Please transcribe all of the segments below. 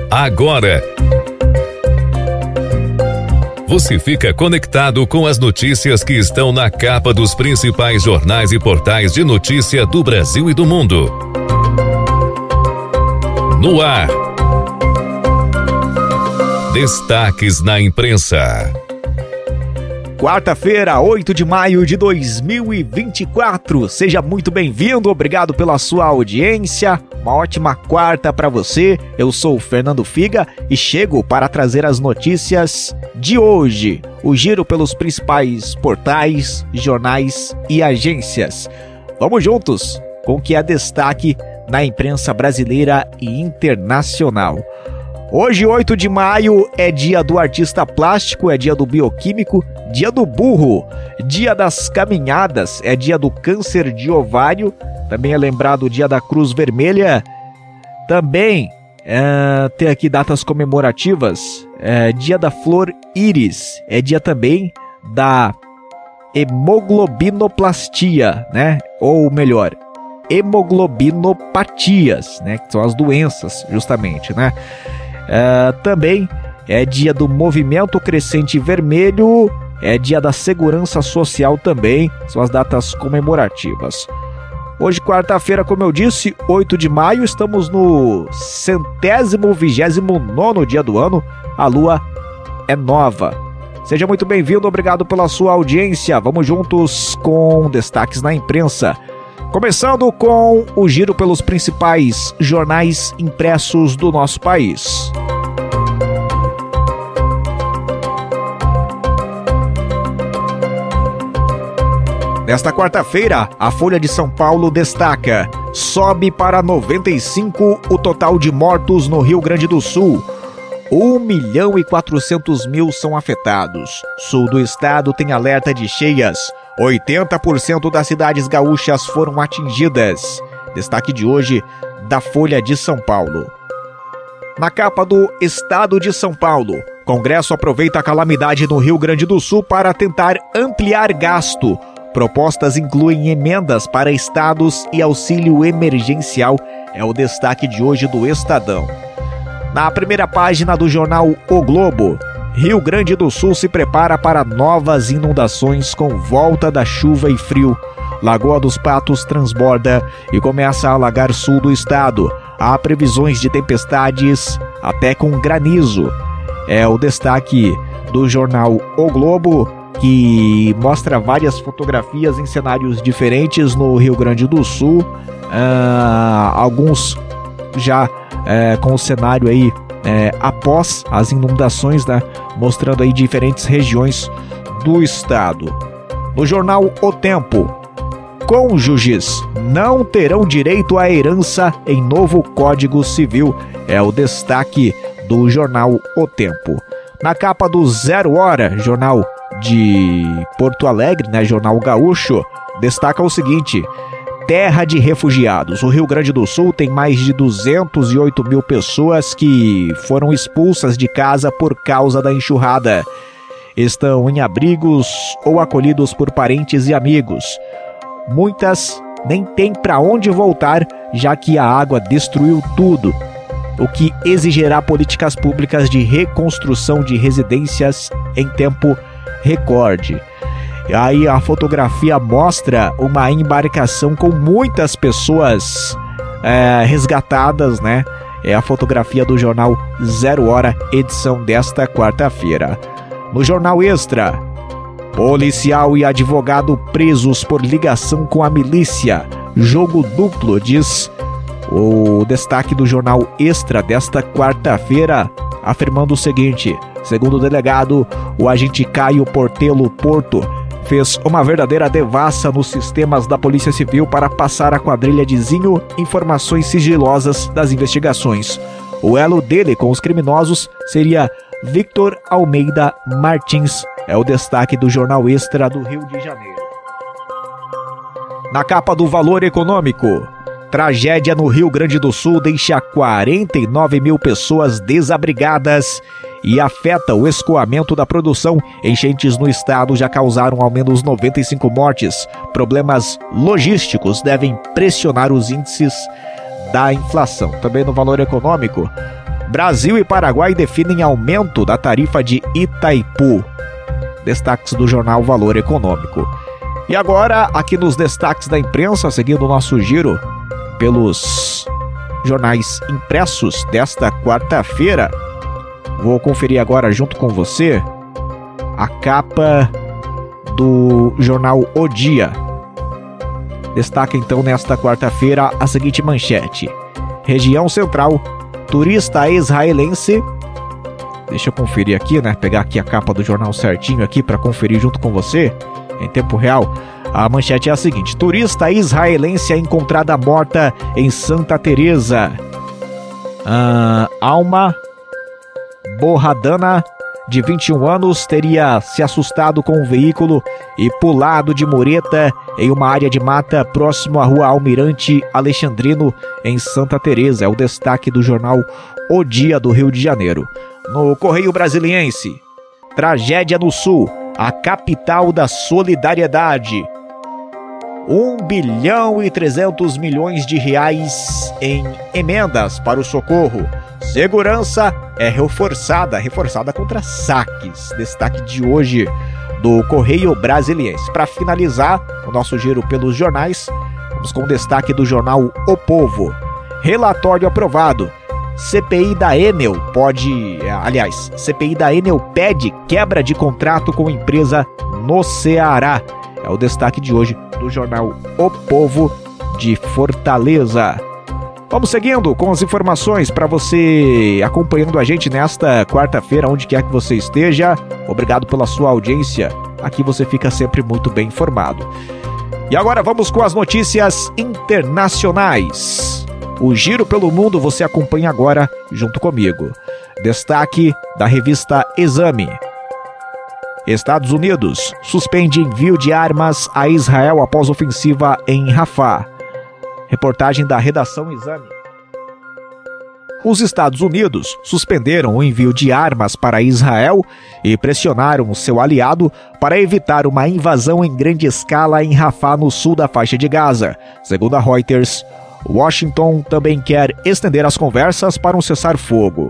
Agora, você fica conectado com as notícias que estão na capa dos principais jornais e portais de notícia do Brasil e do mundo. No ar. Destaques na imprensa. Quarta-feira, 8 de maio de 2024. Seja muito bem-vindo, obrigado pela sua audiência. Uma ótima quarta para você. Eu sou o Fernando Figa e chego para trazer as notícias de hoje. O giro pelos principais portais, jornais e agências. Vamos juntos com o que é destaque na imprensa brasileira e internacional. Hoje, 8 de maio, é dia do artista plástico, é dia do bioquímico, dia do burro, dia das caminhadas, é dia do câncer de ovário, também é lembrado o dia da Cruz Vermelha, também tem aqui datas comemorativas, dia da flor íris, é dia também da hemoglobinoplastia, né? Ou melhor, hemoglobinopatias, né? Que são as doenças, justamente, né? Também é dia do Movimento Crescente Vermelho, é dia da Segurança Social também, são as datas comemorativas. Hoje, quarta-feira, como eu disse, 8 de maio, estamos no 129º dia do ano, a lua é nova. Seja muito bem-vindo, obrigado pela sua audiência, vamos juntos com destaques na imprensa. Começando com o giro pelos principais jornais impressos do nosso país. Nesta quarta-feira, a Folha de São Paulo destaca: sobe para 95 o total de mortos no Rio Grande do Sul. 1.400.000 são afetados. Sul do estado tem alerta de cheias. 80% das cidades gaúchas foram atingidas. Destaque de hoje da Folha de São Paulo. Na capa do Estado de São Paulo, Congresso aproveita a calamidade no Rio Grande do Sul para tentar ampliar gasto. Propostas incluem emendas para estados e auxílio emergencial. É o destaque de hoje do Estadão. Na primeira página do jornal O Globo, Rio Grande do Sul se prepara para novas inundações com volta da chuva e frio. Lagoa dos Patos transborda e começa a alagar sul do estado. Há previsões de tempestades até com granizo. É o destaque do jornal O Globo, que mostra várias fotografias em cenários diferentes no Rio Grande do Sul. Alguns já com o cenário aí após as inundações, né, mostrando aí diferentes regiões do estado. No jornal O Tempo, cônjuges não terão direito à herança em novo Código Civil. É o destaque do jornal O Tempo. Na capa do 0 Hora, jornal de Porto Alegre, né, jornal gaúcho, destaca o seguinte: terra de refugiados. O Rio Grande do Sul tem mais de 208.000 pessoas que foram expulsas de casa por causa da enxurrada. Estão em abrigos ou acolhidos por parentes e amigos. Muitas nem têm para onde voltar, já que a água destruiu tudo, o que exigirá políticas públicas de reconstrução de residências em tempo recorde. E aí a fotografia mostra uma embarcação com muitas pessoas resgatadas, né? É a fotografia do jornal 0 Hora, edição desta quarta-feira. No jornal Extra, policial e advogado presos por ligação com a milícia. Jogo duplo, diz o destaque do jornal Extra desta quarta-feira, afirmando o seguinte: segundo o delegado, o agente Caio Portelo Porto fez uma verdadeira devassa nos sistemas da Polícia Civil para passar à quadrilha de Zinho informações sigilosas das investigações. O elo dele com os criminosos seria Victor Almeida Martins. É o destaque do jornal Extra do Rio de Janeiro. Na capa do Valor Econômico, tragédia no Rio Grande do Sul deixa 49.000 pessoas desabrigadas e afeta o escoamento da produção. Enchentes no estado já causaram ao menos 95 mortes. Problemas logísticos devem pressionar os índices da inflação. Também no Valor Econômico, Brasil e Paraguai definem aumento da tarifa de Itaipu. Destaques do jornal Valor Econômico. E agora, aqui nos destaques da imprensa, seguindo o nosso giro pelos jornais impressos desta quarta-feira, vou conferir agora junto com você a capa do jornal O Dia. Destaca então nesta quarta-feira a seguinte manchete: região central, turista israelense. Deixa eu conferir aqui, pegar aqui a capa do jornal certinho aqui para conferir junto com você em tempo real. A manchete é a seguinte: turista israelense é encontrada morta em Santa Teresa. Alma Borradana, de 21 anos, teria se assustado com um veículo e pulado de mureta em uma área de mata próximo à rua Almirante Alexandrino, em Santa Teresa. É o destaque do jornal O Dia do Rio de Janeiro. No Correio Brasiliense, tragédia no Sul, a capital da solidariedade. 1,3 bilhão de reais em emendas para o socorro. Segurança é reforçada contra saques. Destaque de hoje do Correio Brasiliense. Para finalizar o nosso giro pelos jornais, vamos com o destaque do jornal O Povo. Relatório aprovado. CPI da Enel pede quebra de contrato com empresa no Ceará. É o destaque de hoje do jornal O Povo de Fortaleza. Vamos seguindo com as informações para você acompanhando a gente nesta quarta-feira, onde quer que você esteja. Obrigado pela sua audiência. Aqui você fica sempre muito bem informado. E agora vamos com as notícias internacionais. O giro pelo mundo você acompanha agora junto comigo. Destaque da revista Exame. Estados Unidos suspende envio de armas a Israel após ofensiva em Rafah. Reportagem da redação Exame. Os Estados Unidos suspenderam o envio de armas para Israel e pressionaram seu aliado para evitar uma invasão em grande escala em Rafah, no sul da faixa de Gaza. Segundo a Reuters, Washington também quer estender as conversas para um cessar-fogo.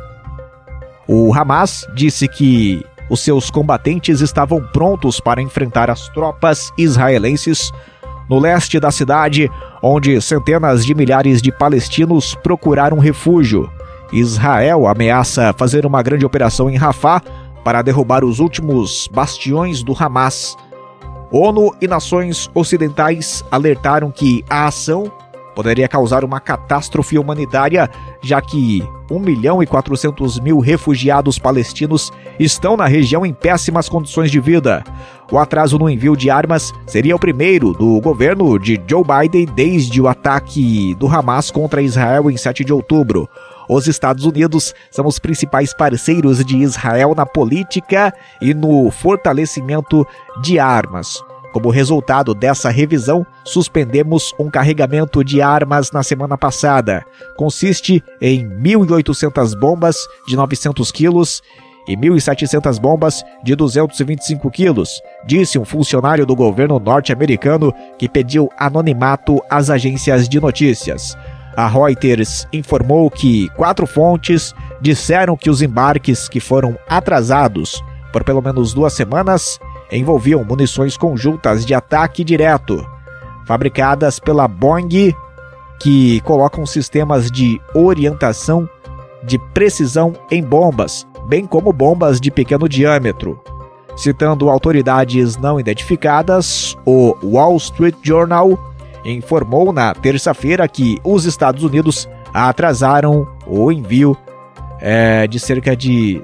O Hamas disse que os seus combatentes estavam prontos para enfrentar as tropas israelenses no leste da cidade, onde centenas de milhares de palestinos procuraram refúgio. Israel ameaça fazer uma grande operação em Rafah para derrubar os últimos bastiões do Hamas. ONU e nações ocidentais alertaram que a ação poderia causar uma catástrofe humanitária, já que 1.400.000 refugiados palestinos estão na região em péssimas condições de vida. O atraso no envio de armas seria o primeiro do governo de Joe Biden desde o ataque do Hamas contra Israel em 7 de outubro. Os Estados Unidos são os principais parceiros de Israel na política e no fortalecimento de armas. Como resultado dessa revisão, suspendemos um carregamento de armas na semana passada. Consiste em 1.800 bombas de 900 quilos e 1.700 bombas de 225 quilos, disse um funcionário do governo norte-americano que pediu anonimato às agências de notícias. A Reuters informou que 4 fontes disseram que os embarques, que foram atrasados por pelo menos 2 semanas, envolviam munições conjuntas de ataque direto, fabricadas pela Boeing, que colocam sistemas de orientação de precisão em bombas, bem como bombas de pequeno diâmetro. Citando autoridades não identificadas, o Wall Street Journal informou na terça-feira que os Estados Unidos atrasaram o envio de cerca de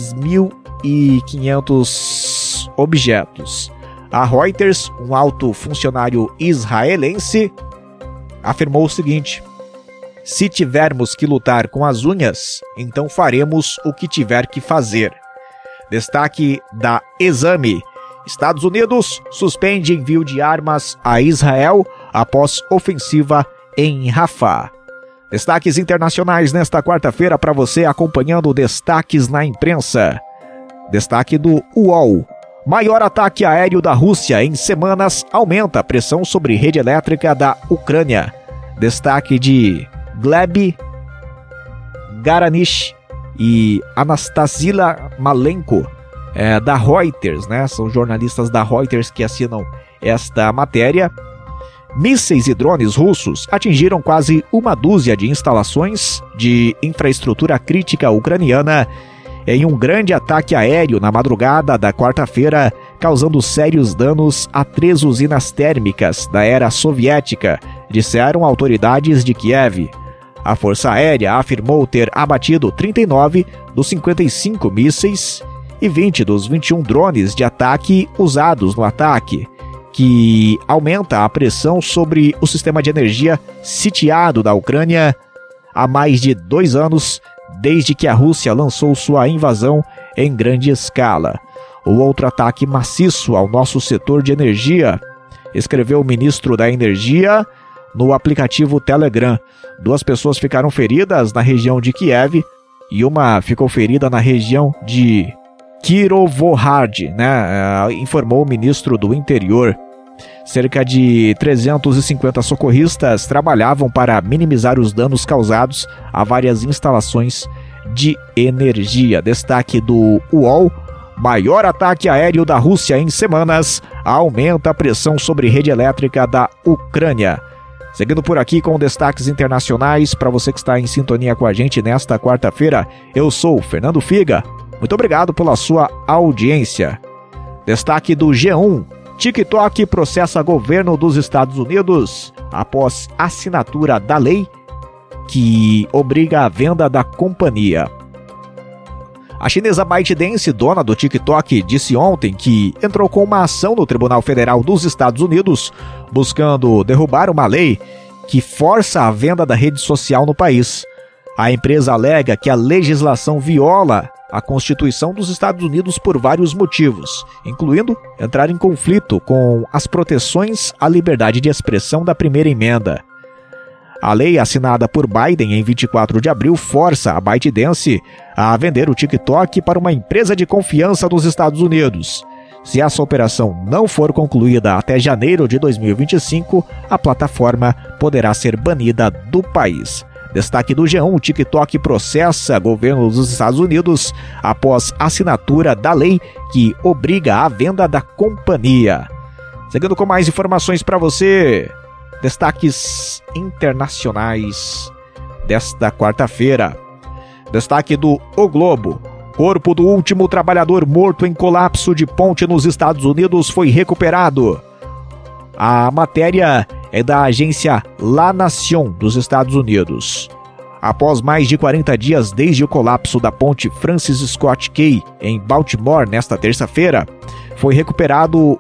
6.500 objetos. A Reuters, um alto funcionário israelense, afirmou o seguinte: se tivermos que lutar com as unhas, então faremos o que tiver que fazer. Destaque da Exame. Estados Unidos suspende envio de armas a Israel após ofensiva em Rafah. Destaques internacionais nesta quarta-feira para você acompanhando destaques na imprensa. Destaque do UOL. Maior ataque aéreo da Rússia em semanas aumenta a pressão sobre rede elétrica da Ucrânia. Destaque de Garanich e Anastasila Malenko, da Reuters, né? São jornalistas da Reuters que assinam esta matéria. Mísseis e drones russos atingiram quase uma dúzia de instalações de infraestrutura crítica ucraniana em um grande ataque aéreo na madrugada da quarta-feira, causando sérios danos a 3 usinas térmicas da era soviética, disseram autoridades de Kiev. A Força Aérea afirmou ter abatido 39 dos 55 mísseis e 20 dos 21 drones de ataque usados no ataque, que aumenta a pressão sobre o sistema de energia sitiado da Ucrânia há mais de 2 anos, desde que a Rússia lançou sua invasão em grande escala. O outro ataque maciço ao nosso setor de energia, escreveu o ministro da Energia no aplicativo Telegram. 2 pessoas ficaram feridas na região de Kiev e uma ficou ferida na região de Kirovohrad, né? Informou o ministro do Interior. Cerca de 350 socorristas trabalhavam para minimizar os danos causados a várias instalações de energia. Destaque do UOL: maior ataque aéreo da Rússia em semanas aumenta a pressão sobre rede elétrica da Ucrânia. Seguindo por aqui com destaques internacionais, para você que está em sintonia com a gente nesta quarta-feira, eu sou Fernando Figa. Muito obrigado pela sua audiência. Destaque do G1: TikTok processa governo dos Estados Unidos após assinatura da lei que obriga a venda da companhia. A chinesa ByteDance, dona do TikTok, disse ontem que entrou com uma ação no Tribunal Federal dos Estados Unidos buscando derrubar uma lei que força a venda da rede social no país. A empresa alega que a legislação viola a Constituição dos Estados Unidos por vários motivos, incluindo entrar em conflito com as proteções à liberdade de expressão da primeira emenda. A lei assinada por Biden em 24 de abril força a ByteDance a vender o TikTok para uma empresa de confiança dos Estados Unidos. Se essa operação não for concluída até janeiro de 2025, a plataforma poderá ser banida do país. Destaque do G1: o TikTok processa governo dos Estados Unidos após assinatura da lei que obriga a venda da companhia. Seguindo com mais informações para você, destaques internacionais desta quarta-feira. Destaque do O Globo: corpo do último trabalhador morto em colapso de ponte nos Estados Unidos foi recuperado. A matéria é da agência La Nation dos Estados Unidos. Após mais de 40 dias desde o colapso da ponte Francis Scott Key em Baltimore nesta terça-feira, foi recuperado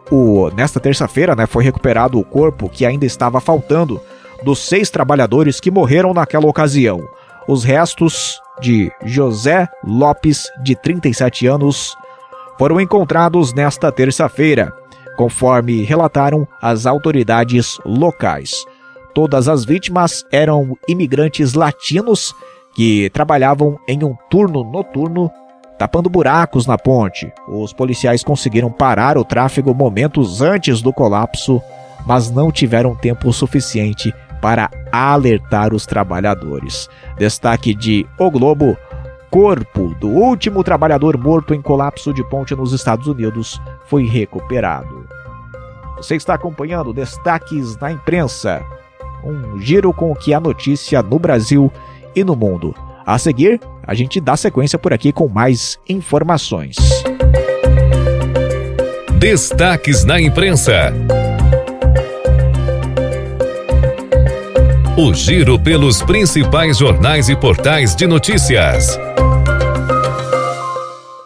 o corpo que ainda estava faltando dos 6 trabalhadores que morreram naquela ocasião. Os restos de José Lopes, de 37 anos, foram encontrados nesta terça-feira, conforme relataram as autoridades locais. Todas as vítimas eram imigrantes latinos que trabalhavam em um turno noturno, tapando buracos na ponte. Os policiais conseguiram parar o tráfego momentos antes do colapso, mas não tiveram tempo suficiente para alertar os trabalhadores. Destaque de O Globo: corpo do último trabalhador morto em colapso de ponte nos Estados Unidos foi recuperado. Você está acompanhando Destaques na Imprensa, um giro com o que é notícia no Brasil e no mundo. A seguir, a gente dá sequência por aqui com mais informações. Destaques na Imprensa. O giro pelos principais jornais e portais de notícias.